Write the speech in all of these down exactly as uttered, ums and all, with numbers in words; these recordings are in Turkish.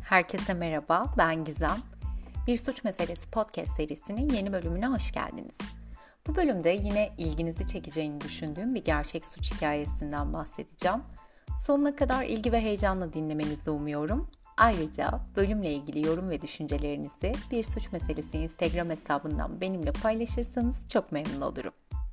Herkese merhaba, ben Gizem. Bir Suç Meselesi podcast serisinin yeni bölümüne hoş geldiniz. Bu bölümde yine ilginizi çekeceğini düşündüğüm bir gerçek suç hikayesinden bahsedeceğim. Sonuna kadar ilgi ve heyecanla dinlemenizi umuyorum. Ayrıca bölümle ilgili yorum ve düşüncelerinizi Bir Suç Meselesi Instagram hesabından benimle paylaşırsanız çok memnun olurum.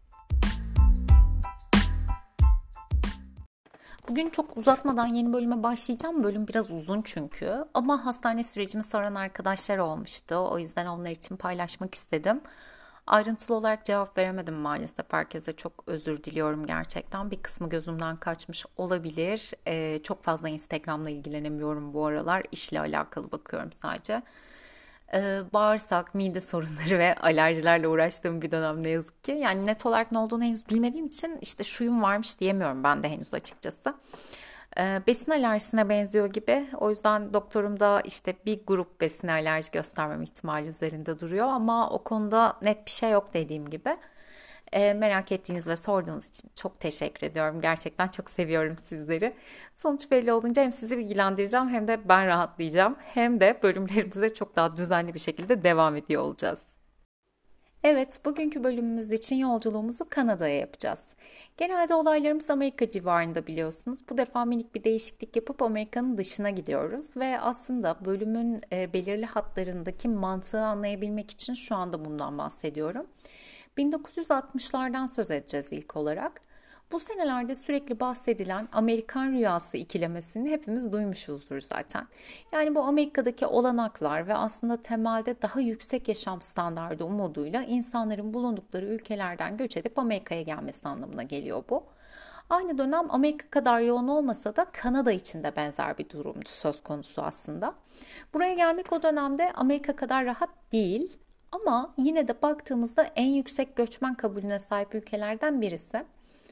Bugün çok uzatmadan yeni bölüme başlayacağım. Bölüm biraz uzun çünkü. Ama hastane sürecimi soran arkadaşlar olmuştu. O yüzden onlar için paylaşmak istedim. Ayrıntılı olarak cevap veremedim maalesef. Herkese çok özür diliyorum gerçekten. Bir kısmı gözümden kaçmış olabilir. Ee, çok fazla Instagram'la ilgilenemiyorum bu aralar. İşle alakalı bakıyorum sadece. Ee, bağırsak, mide sorunları ve alerjilerle uğraştığım bir dönem ne yazık ki. Yani net olarak ne olduğunu henüz bilmediğim için işte şuyum varmış diyemiyorum ben de henüz açıkçası. Ee, besin alerjisine benziyor gibi. O yüzden doktorum da işte bir grup besin alerji göstermem ihtimali üzerinde duruyor. Ama o konuda net bir şey yok dediğim gibi. E, merak ettiğiniz ve sorduğunuz için çok teşekkür ediyorum. Gerçekten çok seviyorum sizleri. Sonuç belli olunca hem sizi bilgilendireceğim hem de ben rahatlayacağım. Hem de bölümlerimize çok daha düzenli bir şekilde devam ediyor olacağız. Evet, bugünkü bölümümüz için yolculuğumuzu Kanada'ya yapacağız. Genelde olaylarımız Amerika civarında biliyorsunuz. Bu defa minik bir değişiklik yapıp Amerika'nın dışına gidiyoruz ve aslında bölümün e, belirli hatlarındaki mantığı anlayabilmek için şu anda bundan bahsediyorum. bin dokuz yüz altmışlardan söz edeceğiz ilk olarak. Bu senelerde sürekli bahsedilen Amerikan rüyası ikilemesini hepimiz duymuşuzdur zaten. Yani bu Amerika'daki olanaklar ve aslında temelde daha yüksek yaşam standardı umuduyla insanların bulundukları ülkelerden göç edip Amerika'ya gelmesi anlamına geliyor bu. Aynı dönem Amerika kadar yoğun olmasa da Kanada için de benzer bir durumdu söz konusu aslında. Buraya gelmek o dönemde Amerika kadar rahat değil. Ama yine de baktığımızda en yüksek göçmen kabulüne sahip ülkelerden birisi.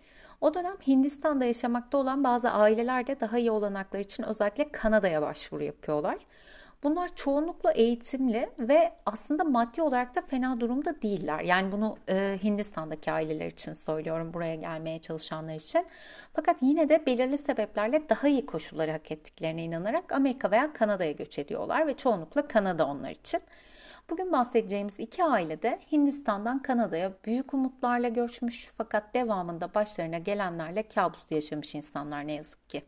O dönem Hindistan'da yaşamakta olan bazı aileler de daha iyi olanaklar için özellikle Kanada'ya başvuru yapıyorlar. Bunlar çoğunlukla eğitimli ve aslında maddi olarak da fena durumda değiller. Yani bunu e, Hindistan'daki aileler için söylüyorum, buraya gelmeye çalışanlar için. Fakat yine de belirli sebeplerle daha iyi koşulları hak ettiklerine inanarak Amerika veya Kanada'ya göç ediyorlar ve çoğunlukla Kanada onlar için. Bugün bahsedeceğimiz iki aile de Hindistan'dan Kanada'ya büyük umutlarla göçmüş fakat devamında başlarına gelenlerle kabus yaşamış insanlar ne yazık ki.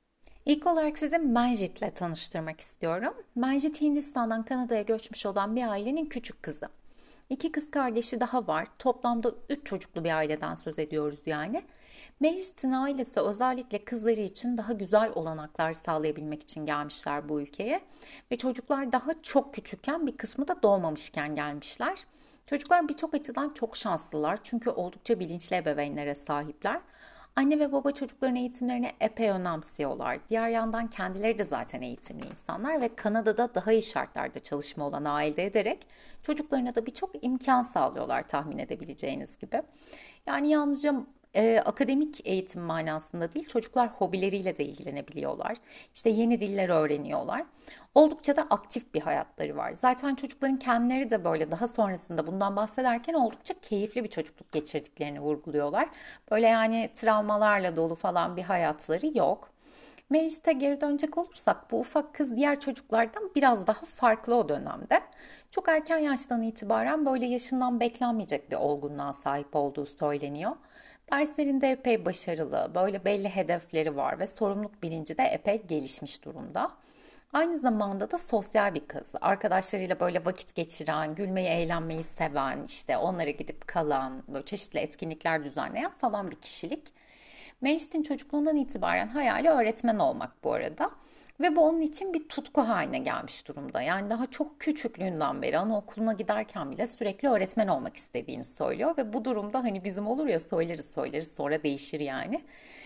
İlk olarak sizi Manjit'le tanıştırmak istiyorum. Manjit Hindistan'dan Kanada'ya göçmüş olan bir ailenin küçük kızı. İki kız kardeşi daha var. Toplamda üç çocuklu bir aileden söz ediyoruz yani. Manjit'in ailesi özellikle kızları için daha güzel olanaklar sağlayabilmek için gelmişler bu ülkeye. Ve çocuklar daha çok küçükken, bir kısmı da doğmamışken gelmişler. Çocuklar birçok açıdan çok şanslılar çünkü oldukça bilinçli ebeveynlere sahipler. Anne ve baba çocukların eğitimlerini epey önemsiyorlar. Diğer yandan kendileri de zaten eğitimli insanlar ve Kanada'da daha iyi şartlarda çalışma olanağı elde ederek çocuklarına da birçok imkan sağlıyorlar tahmin edebileceğiniz gibi. Yani yalnızca e, akademik eğitim manasında değil, çocuklar hobileriyle de ilgilenebiliyorlar. İşte yeni diller öğreniyorlar. Oldukça da aktif bir hayatları var. Zaten çocukların kendileri de böyle daha sonrasında bundan bahsederken oldukça keyifli bir çocukluk geçirdiklerini vurguluyorlar. Böyle yani travmalarla dolu falan bir hayatları yok. Meclis'e geri dönecek olursak bu ufak kız diğer çocuklardan biraz daha farklı o dönemde. Çok erken yaştan itibaren böyle yaşından beklenmeyecek bir olgunluğa sahip olduğu söyleniyor. Derslerinde epey başarılı, böyle belli hedefleri var ve sorumluluk bilinci de epey gelişmiş durumda. Aynı zamanda da sosyal bir kız. Arkadaşlarıyla böyle vakit geçiren, gülmeyi, eğlenmeyi seven, işte onlara gidip kalan, böyle çeşitli etkinlikler düzenleyen falan bir kişilik. Mecit'in çocukluğundan itibaren hayali öğretmen olmak bu arada. Ve bu onun için bir tutku haline gelmiş durumda. Yani daha çok küçüklüğünden beri anaokuluna giderken bile sürekli öğretmen olmak istediğini söylüyor. Ve bu durumda hani bizim olur ya, söyleriz söyleriz sonra değişir yani.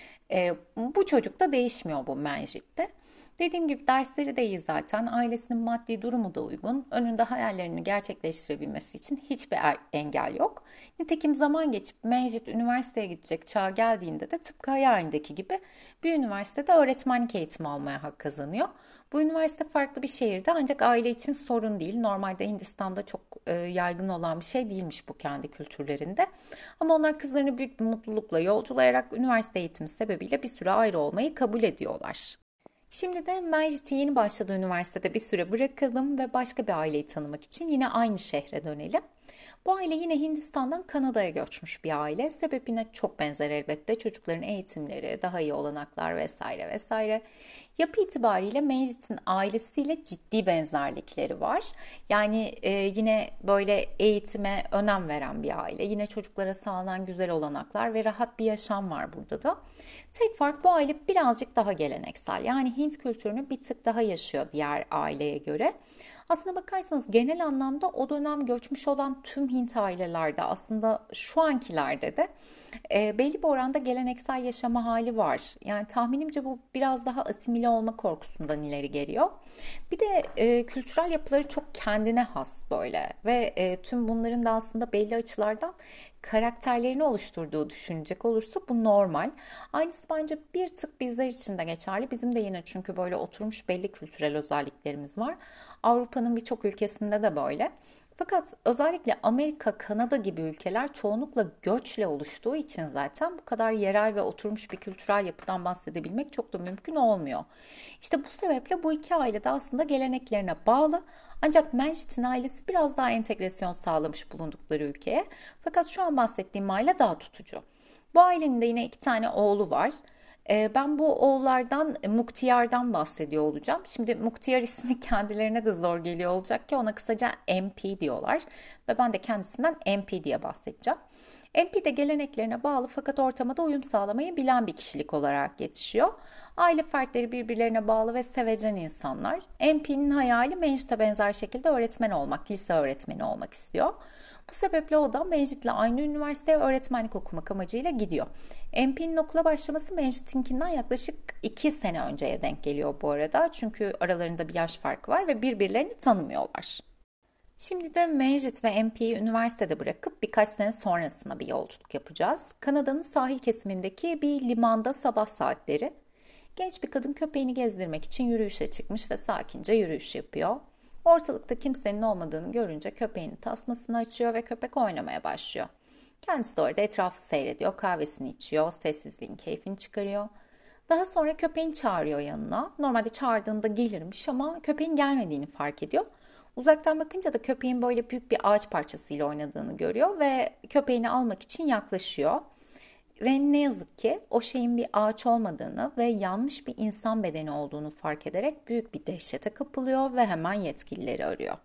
E, bu çocuk da değişmiyor bu Menjit'te. Dediğim gibi dersleri de iyi zaten. Ailesinin maddi durumu da uygun. Önünde hayallerini gerçekleştirebilmesi için hiçbir er- engel yok. Nitekim zaman geçip Mecit üniversiteye gidecek çağa geldiğinde de tıpkı hayalindeki gibi bir üniversitede öğretmenlik eğitimi almaya hak kazanıyor. Bu üniversite farklı bir şehirde ancak aile için sorun değil. Normalde Hindistan'da çok e, yaygın olan bir şey değilmiş bu kendi kültürlerinde. Ama onlar kızlarını büyük bir mutlulukla yolculayarak üniversite eğitimi sebebiyle bir süre ayrı olmayı kabul ediyorlar. Şimdi de Mecit'i yeni başladığı üniversitede bir süre bırakalım ve başka bir aileyi tanımak için yine aynı şehre dönelim. Bu aile yine Hindistan'dan Kanada'ya göçmüş bir aile. Sebebine çok benzer elbette. Çocukların eğitimleri, daha iyi olanaklar vesaire vesaire. Yapı itibariyle Mecit'in ailesiyle ciddi benzerlikleri var. Yani e, yine böyle eğitime önem veren bir aile. Yine çocuklara sağlanan güzel olanaklar ve rahat bir yaşam var burada da. Tek fark, bu aile birazcık daha geleneksel. Yani Hint kültürünü bir tık daha yaşıyor diğer aileye göre. Aslına bakarsanız genel anlamda o dönem göçmüş olan tüm Hint ailelerde, aslında şu ankilerde de e, belli bir oranda geleneksel yaşama hali var. Yani tahminimce bu biraz daha asimile olma korkusundan ileri geliyor. Bir de e, kültürel yapıları çok kendine has böyle ve e, tüm bunların da aslında belli açılardan karakterlerini oluşturduğu düşünecek olursa bu normal. Aynısı bence bir tık bizler için de geçerli. Bizim de yine çünkü böyle oturmuş belli kültürel özelliklerimiz var. Avrupa'nın birçok ülkesinde de böyle. Fakat özellikle Amerika, Kanada gibi ülkeler çoğunlukla göçle oluştuğu için zaten bu kadar yerel ve oturmuş bir kültürel yapıdan bahsedebilmek çok da mümkün olmuyor. İşte bu sebeple bu iki aile de aslında geleneklerine bağlı. Ancak Menjit'in ailesi biraz daha entegrasyon sağlamış bulundukları ülkeye. Fakat şu an bahsettiğim aile daha tutucu. Bu ailenin de yine iki tane oğlu var. Ee, Ben bu oğullardan Muktiyar'dan bahsediyor olacağım. Şimdi Muktiyar ismi kendilerine de zor geliyor olacak ki ona kısaca M P diyorlar. Ve ben de kendisinden M P diye bahsedeceğim. M P de geleneklerine bağlı fakat ortama da uyum sağlamayı bilen bir kişilik olarak yetişiyor. Aile fertleri birbirlerine bağlı ve sevecen insanlar. M P'nin hayali Mecit'e benzer şekilde öğretmen olmak, lise öğretmeni olmak istiyor. Bu sebeple o da Mecit'le aynı üniversiteye öğretmenlik okumak amacıyla gidiyor. M P'nin okula başlaması Mecit'inkinden yaklaşık iki sene önceye denk geliyor bu arada. Çünkü aralarında bir yaş farkı var ve birbirlerini tanımıyorlar. Şimdi de Mecit ve M P'yi üniversitede bırakıp birkaç sene sonrasına bir yolculuk yapacağız. Kanada'nın sahil kesimindeki bir limanda sabah saatleri. Genç bir kadın köpeğini gezdirmek için yürüyüşe çıkmış ve sakince yürüyüş yapıyor. Ortalıkta kimsenin olmadığını görünce köpeğinin tasmasını açıyor ve köpek oynamaya başlıyor. Kendisi de orada etrafı seyrediyor, kahvesini içiyor, sessizliğin keyfini çıkarıyor. Daha sonra köpeğini çağırıyor yanına. Normalde çağırdığında gelirmiş ama köpeğin gelmediğini fark ediyor. Uzaktan bakınca da köpeğin böyle büyük bir ağaç parçasıyla oynadığını görüyor ve köpeğini almak için yaklaşıyor. Ve ne yazık ki o şeyin bir ağaç olmadığını ve yanmış bir insan bedeni olduğunu fark ederek büyük bir dehşete kapılıyor ve hemen yetkilileri arıyor.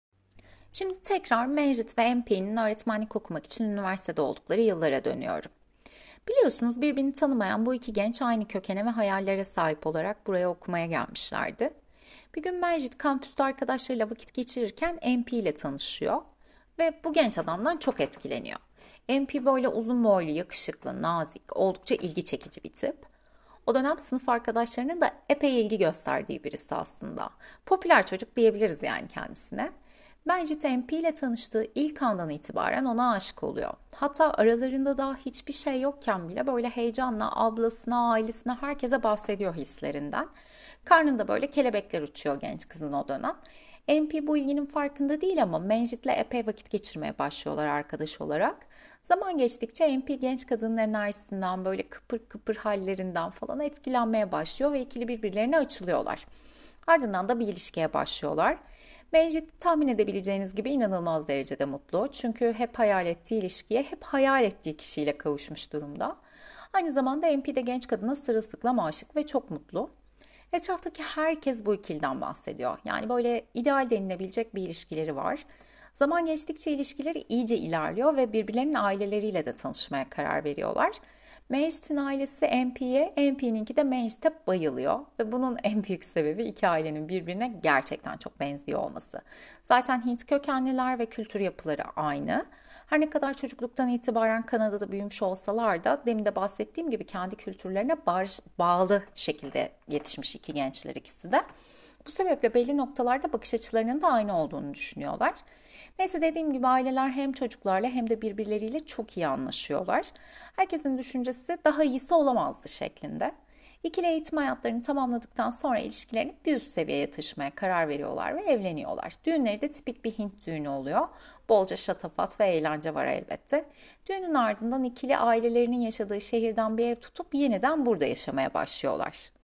Şimdi tekrar Mecit ve M P'nin öğretmenlik okumak için üniversitede oldukları yıllara dönüyorum. Biliyorsunuz birbirini tanımayan bu iki genç aynı kökene ve hayallere sahip olarak buraya okumaya gelmişlerdi. Bir gün Mecit kampüste arkadaşlarıyla vakit geçirirken M P ile tanışıyor ve bu genç adamdan çok etkileniyor. M P böyle uzun boylu, yakışıklı, nazik, oldukça ilgi çekici bir tip. O dönem sınıf arkadaşlarının da epey ilgi gösterdiği birisi aslında. Popüler çocuk diyebiliriz yani kendisine. Bence M P ile tanıştığı ilk andan itibaren ona aşık oluyor. Hatta aralarında daha hiçbir şey yokken bile böyle heyecanla ablasına, ailesine, herkese bahsediyor hislerinden. Karnında böyle kelebekler uçuyor genç kızın o dönem. M P bu ilginin farkında değil ama Menjit'le epey vakit geçirmeye başlıyorlar arkadaş olarak. Zaman geçtikçe M P genç kadının enerjisinden, böyle kıpır kıpır hallerinden falan etkilenmeye başlıyor ve ikili birbirlerine açılıyorlar. Ardından da bir ilişkiye başlıyorlar. Menjit tahmin edebileceğiniz gibi inanılmaz derecede mutlu. Çünkü hep hayal ettiği ilişkiye, hep hayal ettiği kişiyle kavuşmuş durumda. Aynı zamanda M P de genç kadına sırılsıklam aşık ve çok mutlu. Etraftaki herkes bu ikiliden bahsediyor. Yani böyle ideal denilebilecek bir ilişkileri var. Zaman geçtikçe ilişkileri iyice ilerliyor ve birbirlerinin aileleriyle de tanışmaya karar veriyorlar. Mecit'in ailesi M P'ye, M P'ninki de Mecit'e bayılıyor. Ve bunun en büyük sebebi iki ailenin birbirine gerçekten çok benziyor olması. Zaten Hint kökenliler ve kültür yapıları aynı. Her ne kadar çocukluktan itibaren Kanada'da büyümüş olsalar da demin de bahsettiğim gibi kendi kültürlerine bağlı şekilde yetişmiş iki gençler ikisi de. Bu sebeple belli noktalarda bakış açılarının da aynı olduğunu düşünüyorlar. Neyse, dediğim gibi aileler hem çocuklarla hem de birbirleriyle çok iyi anlaşıyorlar. Herkesin düşüncesi daha iyisi olamazdı şeklinde. İkili eğitim hayatlarını tamamladıktan sonra ilişkilerini bir üst seviyeye taşımaya karar veriyorlar ve evleniyorlar. Düğünleri de tipik bir Hint düğünü oluyor. Bolca şatafat ve eğlence var elbette. Düğünün ardından ikili ailelerinin yaşadığı şehirden bir ev tutup yeniden burada yaşamaya başlıyorlar.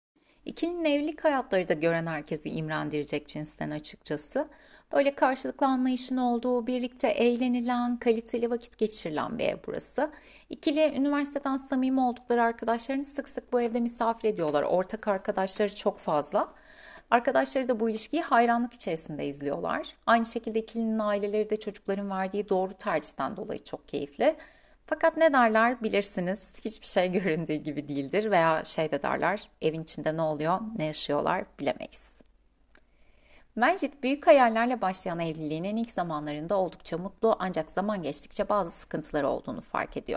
İkilinin evlilik hayatları da gören herkesi imrendirecek cinsten açıkçası. Böyle karşılıklı anlayışın olduğu, birlikte eğlenilen, kaliteli vakit geçirilen bir ev burası. İkili üniversiteden samimi oldukları arkadaşlarını sık sık bu evde misafir ediyorlar. Ortak arkadaşları çok fazla. Arkadaşları da bu ilişkiyi hayranlık içerisinde izliyorlar. Aynı şekilde ikilinin aileleri de çocukların verdiği doğru tercihten dolayı çok keyifli. Fakat ne derler bilirsiniz, hiçbir şey göründüğü gibi değildir veya şey de derler, evin içinde ne oluyor, ne yaşıyorlar bilemeyiz. Mecit büyük hayallerle başlayan evliliğinin ilk zamanlarında oldukça mutlu ancak zaman geçtikçe bazı sıkıntıları olduğunu fark ediyor.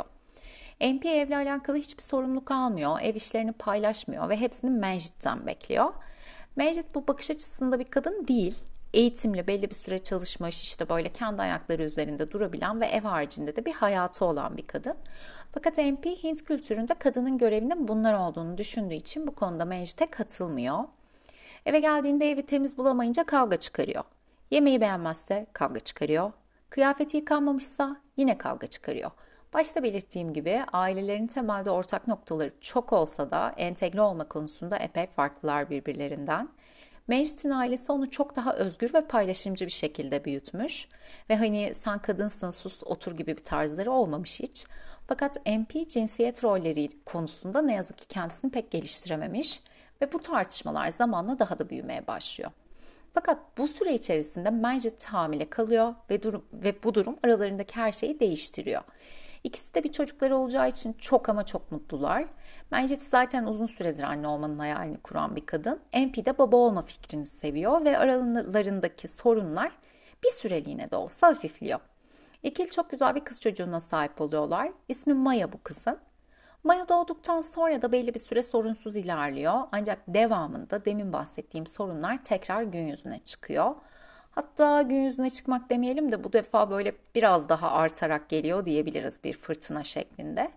M P evle alakalı hiçbir sorumluluk almıyor, ev işlerini paylaşmıyor ve hepsini Mecit'ten bekliyor. Mecit bu bakış açısında bir kadın değil. Eğitimli, belli bir süre çalışmış, işte böyle kendi ayakları üzerinde durabilen ve ev haricinde de bir hayatı olan bir kadın. Fakat M P Hint kültüründe kadının görevinin bunlar olduğunu düşündüğü için bu konuda Mecit'e katılmıyor. Eve geldiğinde evi temiz bulamayınca kavga çıkarıyor. Yemeği beğenmezse kavga çıkarıyor. Kıyafeti yıkanmamışsa yine kavga çıkarıyor. Başta belirttiğim gibi ailelerin temelde ortak noktaları çok olsa da entegre olma konusunda epey farklılar birbirlerinden. Mecit'in ailesi onu çok daha özgür ve paylaşımcı bir şekilde büyütmüş ve hani sen kadınsın sus otur gibi bir tarzları olmamış hiç. Fakat M P cinsiyet rolleri konusunda ne yazık ki kendisini pek geliştirememiş ve bu tartışmalar zamanla daha da büyümeye başlıyor. Fakat bu süre içerisinde Mecit hamile kalıyor ve, durum, ve bu durum aralarındaki her şeyi değiştiriyor. İkisi de bir çocukları olacağı için çok ama çok mutlular. Mecit zaten uzun süredir anne olmanın hayalini kuran bir kadın. M P de baba olma fikrini seviyor ve aralarındaki sorunlar bir süreliğine de olsa hafifliyor. İkili çok güzel bir kız çocuğuna sahip oluyorlar. İsmi Maya bu kızın. Maya doğduktan sonra da belli bir süre sorunsuz ilerliyor. Ancak devamında demin bahsettiğim sorunlar tekrar gün yüzüne çıkıyor. Hatta gün yüzüne çıkmak demeyelim de bu defa böyle biraz daha artarak geliyor diyebiliriz bir fırtına şeklinde.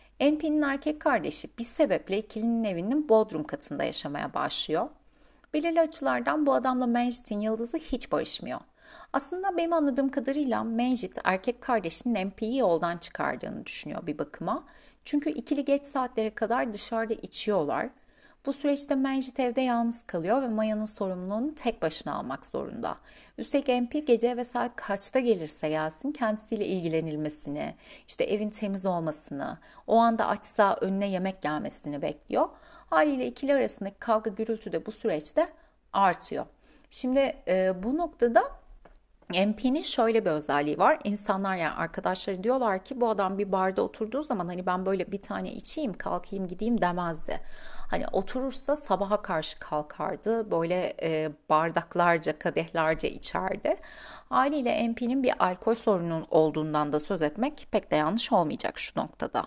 M P'nin erkek kardeşi bir sebeple ikilinin evinin bodrum katında yaşamaya başlıyor. Belirli açılardan bu adamla Mecit'in yıldızı hiç barışmıyor. Aslında benim anladığım kadarıyla Mecit erkek kardeşinin M P'yi yoldan çıkardığını düşünüyor bir bakıma. Çünkü ikili geç saatlere kadar dışarıda içiyorlar. Bu süreçte Mecit evde yalnız kalıyor ve Maya'nın sorumluluğunu tek başına almak zorunda. Üstelik M P gece ve saat kaçta gelirse gelsin kendisiyle ilgilenilmesini, işte evin temiz olmasını, o anda açsa önüne yemek gelmesini bekliyor. Haliyle ikili arasındaki kavga gürültü de bu süreçte artıyor. Şimdi e, bu noktada M P'nin şöyle bir özelliği var. İnsanlar yani arkadaşları diyorlar ki bu adam bir barda oturduğu zaman hani ben böyle bir tane içeyim kalkayım gideyim demezdi. Hani oturursa sabaha karşı kalkardı. Böyle e, bardaklarca kadehlerce içerdi. Haliyle M P'nin bir alkol sorunun olduğundan da söz etmek pek de yanlış olmayacak şu noktada.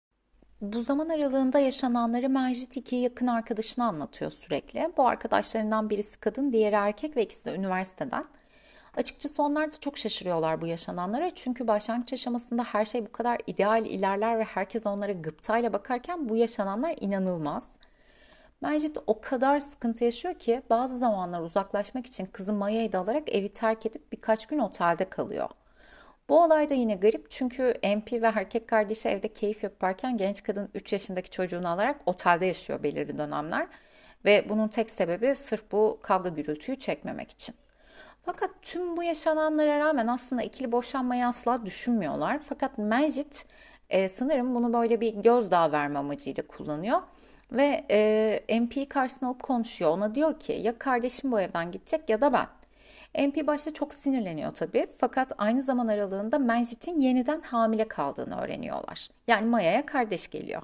Bu zaman aralığında yaşananları Mecit iki yakın arkadaşına anlatıyor sürekli. Bu arkadaşlarından birisi kadın, diğeri erkek ve ikisi de üniversiteden. Açıkçası onlar da çok şaşırıyorlar bu yaşananlara çünkü başlangıç aşamasında her şey bu kadar ideal ilerler ve herkes onlara gıptayla bakarken bu yaşananlar inanılmaz. Mecit o kadar sıkıntı yaşıyor ki bazı zamanlar uzaklaşmak için kızı Maya'yı da alarak evi terk edip birkaç gün otelde kalıyor. Bu olay da yine garip çünkü M P ve erkek kardeşi evde keyif yaparken genç kadın üç yaşındaki çocuğunu alarak otelde yaşıyor belirli dönemler ve bunun tek sebebi sırf bu kavga gürültüyü çekmemek için. Fakat tüm bu yaşananlara rağmen aslında ikili boşanmayı asla düşünmüyorlar. Fakat Mecit e, sanırım bunu böyle bir gözdağı verme amacıyla kullanıyor. Ve e, M P'yi karşısına alıp konuşuyor. Ona diyor ki ya kardeşim bu evden gidecek ya da ben. M P başta çok sinirleniyor tabii. Fakat aynı zaman aralığında Mecit'in yeniden hamile kaldığını öğreniyorlar. Yani Maya'ya kardeş geliyor.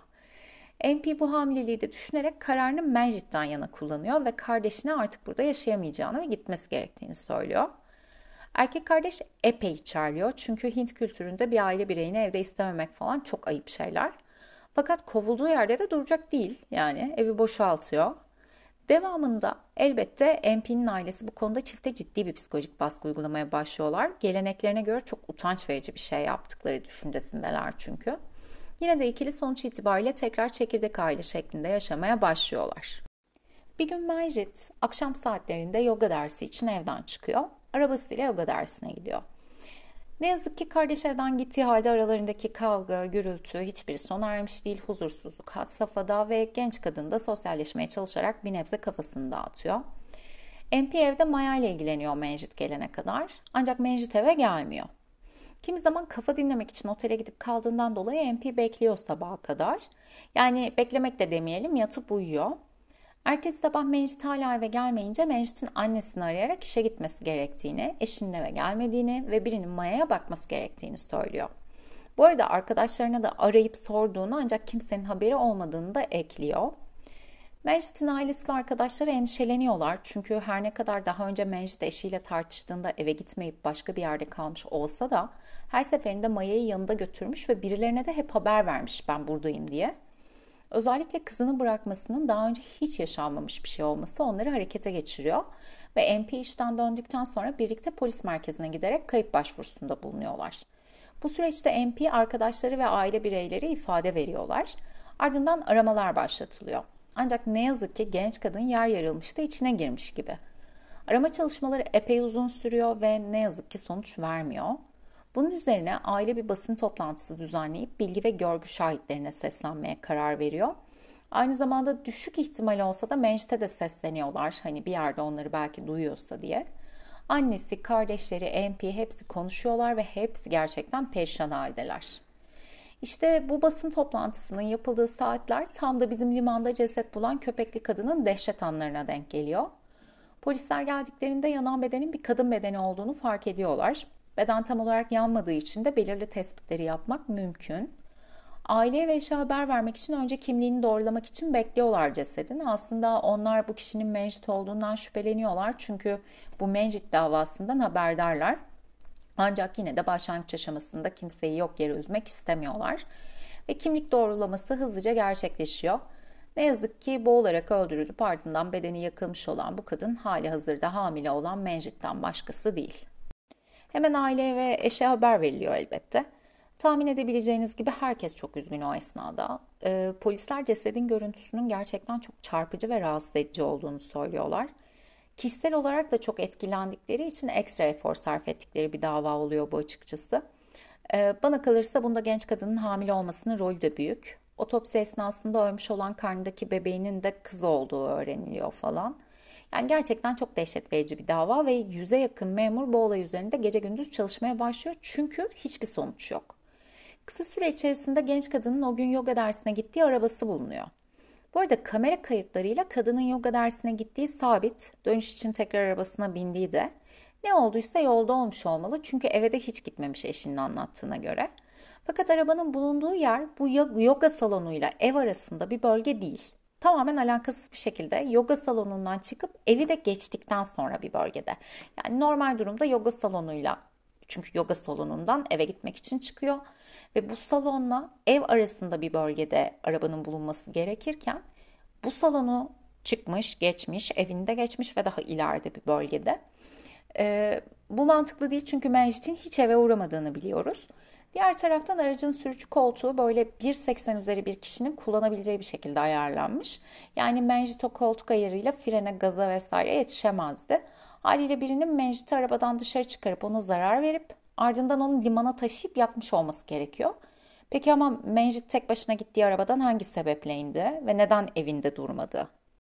M P bu hamileliği de düşünerek kararını Mecit'ten yana kullanıyor ve kardeşine artık burada yaşayamayacağını ve gitmesi gerektiğini söylüyor. Erkek kardeş epey içerliyor çünkü Hint kültüründe bir aile bireyini evde istememek falan çok ayıp şeyler. Fakat kovulduğu yerde de duracak değil yani evi boşaltıyor. Devamında elbette M P'nin ailesi bu konuda çifte ciddi bir psikolojik baskı uygulamaya başlıyorlar. Geleneklerine göre çok utanç verici bir şey yaptıkları düşüncesindeler çünkü. Yine de ikili sonuç itibariyle tekrar çekirdek aile şeklinde yaşamaya başlıyorlar. Bir gün Mecit akşam saatlerinde yoga dersi için evden çıkıyor. Arabasıyla yoga dersine gidiyor. Ne yazık ki kardeş evden gittiği halde aralarındaki kavga, gürültü hiçbiri sona ermiş değil. Huzursuzluk had safhada ve genç kadın da sosyalleşmeye çalışarak bir nebze kafasını dağıtıyor. M P evde Maya ile ilgileniyor Mecit gelene kadar. Ancak Mecit eve gelmiyor. Kimi zaman kafa dinlemek için otele gidip kaldığından dolayı M P bekliyor sabaha kadar. Yani beklemek de demeyelim, yatıp uyuyor. Ertesi sabah Mecit hala eve gelmeyince Mecit'in annesini arayarak işe gitmesi gerektiğini, eşinin eve gelmediğini ve birinin Maya'ya bakması gerektiğini söylüyor. Bu arada arkadaşlarına da arayıp sorduğunu ancak kimsenin haberi olmadığını da ekliyor. Mecit'in ailesi ve arkadaşları endişeleniyorlar çünkü her ne kadar daha önce Mecit eşiyle tartıştığında eve gitmeyip başka bir yerde kalmış olsa da her seferinde Maya'yı yanında götürmüş ve birilerine de hep haber vermiş ben buradayım diye. Özellikle kızını bırakmasının daha önce hiç yaşanmamış bir şey olması onları harekete geçiriyor ve M P işten döndükten sonra birlikte polis merkezine giderek kayıp başvurusunda bulunuyorlar. Bu süreçte M P arkadaşları ve aile bireyleri ifade veriyorlar. Ardından aramalar başlatılıyor. Ancak ne yazık ki genç kadın yer yarılmış da içine girmiş gibi. Arama çalışmaları epey uzun sürüyor ve ne yazık ki sonuç vermiyor. Bunun üzerine aile bir basın toplantısı düzenleyip bilgi ve görgü şahitlerine seslenmeye karar veriyor. Aynı zamanda düşük ihtimal olsa da Mecit'e de sesleniyorlar. Hani bir yerde onları belki duyuyorsa diye. Annesi, kardeşleri, M P hepsi konuşuyorlar ve hepsi gerçekten perişan haldeler. İşte bu basın toplantısının yapıldığı saatler tam da bizim limanda ceset bulan köpekli kadının dehşet anlarına denk geliyor. Polisler geldiklerinde yanan bedenin bir kadın bedeni olduğunu fark ediyorlar. Beden tam olarak yanmadığı için de belirli tespitleri yapmak mümkün. Aileye ve eşe haber vermek için önce kimliğini doğrulamak için bekliyorlar cesedin. Aslında onlar bu kişinin Mecit olduğundan şüpheleniyorlar çünkü bu Mecit davasından haberdarlar. Ancak yine de başlangıç aşamasında kimseyi yok yere üzmek istemiyorlar. Ve kimlik doğrulaması hızlıca gerçekleşiyor. Ne yazık ki boğularak öldürülüp ardından bedeni yakılmış olan bu kadın hali hazırda hamile olan Mecit'ten başkası değil. Hemen aileye ve eşe haber veriliyor elbette. Tahmin edebileceğiniz gibi herkes çok üzgün o esnada. Ee, polisler cesedin görüntüsünün gerçekten çok çarpıcı ve rahatsız edici olduğunu söylüyorlar. Kişisel olarak da çok etkilendikleri için ekstra efor sarf ettikleri bir dava oluyor bu açıkçası. Ee, bana kalırsa bunda genç kadının hamile olmasının rolü de büyük. Otopsi esnasında ölmüş olan karnındaki bebeğinin de kız olduğu öğreniliyor falan. Yani gerçekten çok dehşet verici bir dava ve yüze yakın memur bu olay üzerinde gece gündüz çalışmaya başlıyor çünkü hiçbir sonuç yok. Kısa süre içerisinde genç kadının o gün yoga dersine gittiği arabası bulunuyor. Bu arada kamera kayıtlarıyla kadının yoga dersine gittiği sabit, dönüş için tekrar arabasına bindiği de ne olduysa yolda olmuş olmalı çünkü eve de hiç gitmemiş eşinin anlattığına göre. Fakat arabanın bulunduğu yer bu yoga salonuyla ev arasında bir bölge değil. Tamamen alakasız bir şekilde yoga salonundan çıkıp evi de geçtikten sonra bir bölgede. Yani normal durumda yoga salonuyla, çünkü yoga salonundan eve gitmek için çıkıyor ve bu salonla ev arasında bir bölgede arabanın bulunması gerekirken bu salonu çıkmış, geçmiş, evinde geçmiş ve daha ileride bir bölgede. Ee, bu mantıklı değil çünkü Mecit'in hiç eve uğramadığını biliyoruz. Diğer taraftan aracın sürücü koltuğu böyle bir seksen üzeri bir kişinin kullanabileceği bir şekilde ayarlanmış. Yani Mecit o koltuk ayarıyla frene, gaza vesaire yetişemezdi. Haliyle birinin Mecit'i arabadan dışarı çıkarıp ona zarar verip ardından onu limana taşıyıp yakmış olması gerekiyor. Peki ama Mecit tek başına gittiği arabadan hangi sebeple indi ve neden evinde durmadı?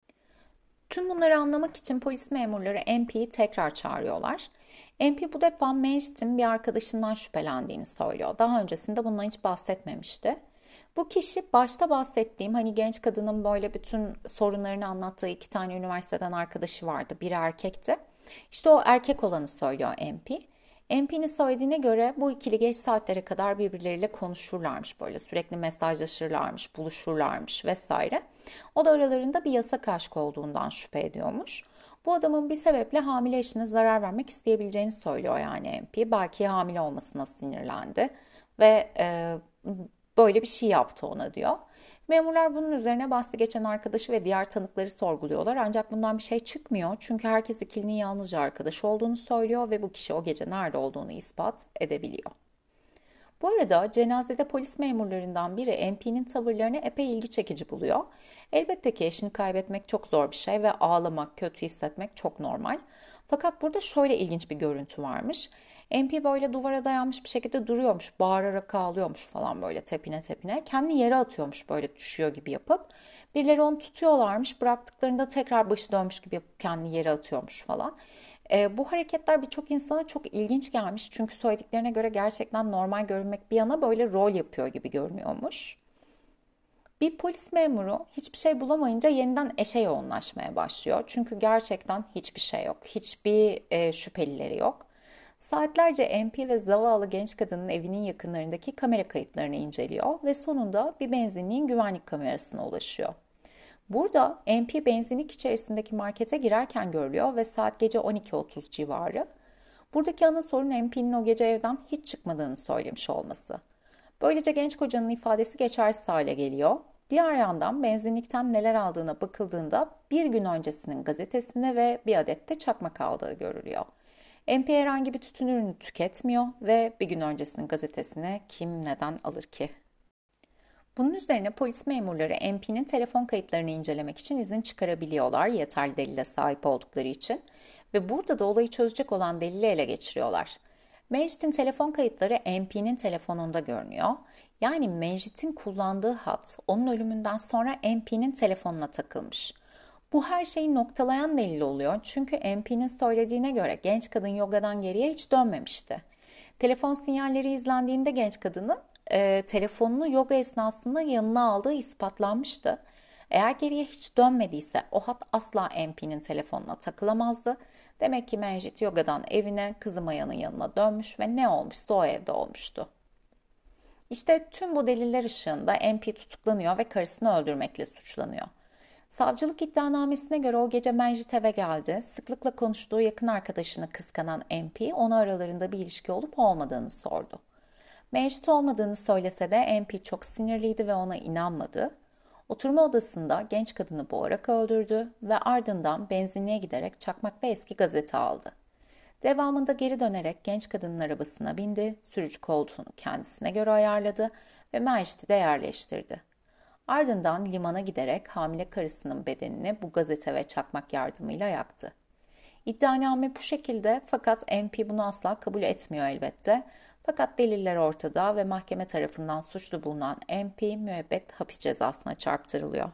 Tüm bunları anlamak için polis memurları M P'yi tekrar çağırıyorlar. M P bu defa Mecit'in bir arkadaşından şüphelendiğini söylüyor. Daha öncesinde bundan hiç bahsetmemişti. Bu kişi başta bahsettiğim hani genç kadının böyle bütün sorunlarını anlattığı iki tane üniversiteden arkadaşı vardı. Biri erkekti. İşte o erkek olanı söylüyor M P. M P'nin söylediğine göre bu ikili geç saatlere kadar birbirleriyle konuşurlarmış böyle sürekli mesajlaşırlarmış, buluşurlarmış vesaire. O da aralarında bir yasak aşk olduğundan şüphe ediyormuş. Bu adamın bir sebeple hamile eşine zarar vermek isteyebileceğini söylüyor yani M P. Belki hamile olmasına sinirlendi ve e, böyle bir şey yaptı ona diyor. Memurlar bunun üzerine bahsi geçen arkadaşı ve diğer tanıkları sorguluyorlar ancak bundan bir şey çıkmıyor. Çünkü herkes ikilinin yalnızca arkadaşı olduğunu söylüyor ve bu kişi o gece nerede olduğunu ispat edebiliyor. Bu arada cenazede polis memurlarından biri M P'nin tavırlarını epey ilgi çekici buluyor. Elbette ki eşini kaybetmek çok zor bir şey ve ağlamak, kötü hissetmek çok normal. Fakat burada şöyle ilginç bir görüntü varmış. M P böyle duvara dayanmış bir şekilde duruyormuş, bağırarak ağlıyormuş falan böyle tepine tepine. Kendini yere atıyormuş böyle düşüyor gibi yapıp. Birileri onu tutuyorlarmış, bıraktıklarında tekrar başı dönmüş gibi yapıp kendini yere atıyormuş falan. E, bu hareketler birçok insana çok ilginç gelmiş. Çünkü söylediklerine göre gerçekten normal görünmek bir yana böyle rol yapıyor gibi görünüyormuş. Bir polis memuru hiçbir şey bulamayınca yeniden eşe yoğunlaşmaya başlıyor. Çünkü gerçekten hiçbir şey yok. Hiçbir e, şüphelileri yok. Saatlerce M P ve zavallı genç kadının evinin yakınlarındaki kamera kayıtlarını inceliyor ve sonunda bir benzinliğin güvenlik kamerasına ulaşıyor. Burada M P benzinlik içerisindeki markete girerken görülüyor ve saat gece on iki otuz civarı. Buradaki ana sorun M P'nin o gece evden hiç çıkmadığını söylemiş olması. Böylece genç kocanın ifadesi geçersiz hale geliyor. Diğer yandan benzinlikten neler aldığına bakıldığında bir gün öncesinin gazetesine ve bir adet de çakmak aldığı görülüyor. M P herhangi bir tütün ürünü tüketmiyor ve bir gün öncesinin gazetesine kim neden alır ki? Bunun üzerine polis memurları M P'nin telefon kayıtlarını incelemek için izin çıkarabiliyorlar yeterli delile sahip oldukları için ve burada da olayı çözecek olan delili ele geçiriyorlar. Mecit'in telefon kayıtları M P'nin telefonunda görünüyor. Yani Mecit'in kullandığı hat onun ölümünden sonra M P'nin telefonuna takılmış. Bu her şeyi noktalayan delil oluyor çünkü M P'nin söylediğine göre genç kadın yogadan geriye hiç dönmemişti. Telefon sinyalleri izlendiğinde genç kadının e, telefonunu yoga esnasında yanına aldığı ispatlanmıştı. Eğer geriye hiç dönmediyse o hat asla M P'nin telefonuna takılamazdı. Demek ki Mecit yogadan evine kızı Maya'nın yanına dönmüş ve ne olmuşsa o evde olmuştu. İşte tüm bu deliller ışığında M P tutuklanıyor ve karısını öldürmekle suçlanıyor. Savcılık iddianamesine göre o gece Mecit eve geldi. Sıklıkla konuştuğu yakın arkadaşını kıskanan M P ona aralarında bir ilişki olup olmadığını sordu. Mecit olmadığını söylese de M P çok sinirliydi ve ona inanmadı. Oturma odasında genç kadını boğarak öldürdü ve ardından benzinliğe giderek çakmak ve eski gazete aldı. Devamında geri dönerek genç kadının arabasına bindi, sürücü koltuğunu kendisine göre ayarladı ve Mecit'i de yerleştirdi. Ardından limana giderek hamile karısının bedenini bu gazete ve çakmak yardımıyla yaktı. İddianame bu şekilde fakat M P bunu asla kabul etmiyor elbette. Fakat deliller ortada ve mahkeme tarafından suçlu bulunan M P müebbet hapis cezasına çarptırılıyor.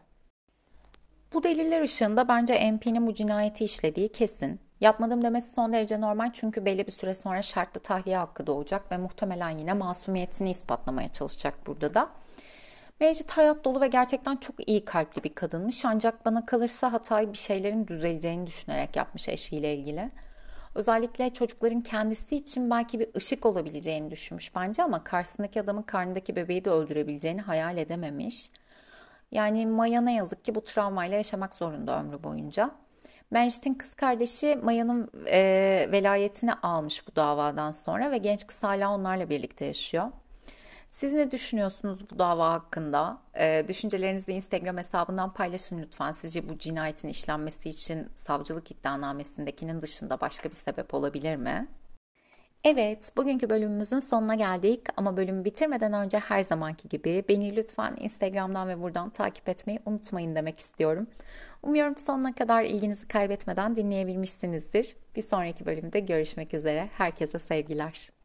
Bu deliller ışığında bence M P'nin bu cinayeti işlediği kesin. Yapmadım demesi son derece normal çünkü belli bir süre sonra şartlı tahliye hakkı doğacak ve muhtemelen yine masumiyetini ispatlamaya çalışacak burada da. Mecit hayat dolu ve gerçekten çok iyi kalpli bir kadınmış ancak bana kalırsa hatayı bir şeylerin düzeleceğini düşünerek yapmış eşiyle ilgili. Özellikle çocukların kendisi için belki bir ışık olabileceğini düşünmüş bence ama karşısındaki adamın karnındaki bebeği de öldürebileceğini hayal edememiş. Yani Maya ne yazık ki bu travmayla yaşamak zorunda ömrü boyunca. Mecit'in kız kardeşi Maya'nın e, velayetini almış bu davadan sonra ve genç kız hala onlarla birlikte yaşıyor. Siz ne düşünüyorsunuz bu dava hakkında? E, düşüncelerinizi Instagram hesabından paylaşın lütfen. Sizce bu cinayetin işlenmesi için savcılık iddianamesindekinin dışında başka bir sebep olabilir mi? Evet, bugünkü bölümümüzün sonuna geldik ama bölümü bitirmeden önce her zamanki gibi beni lütfen Instagram'dan ve buradan takip etmeyi unutmayın demek istiyorum. Umuyorum sonuna kadar ilginizi kaybetmeden dinleyebilmişsinizdir. Bir sonraki bölümde görüşmek üzere. Herkese sevgiler.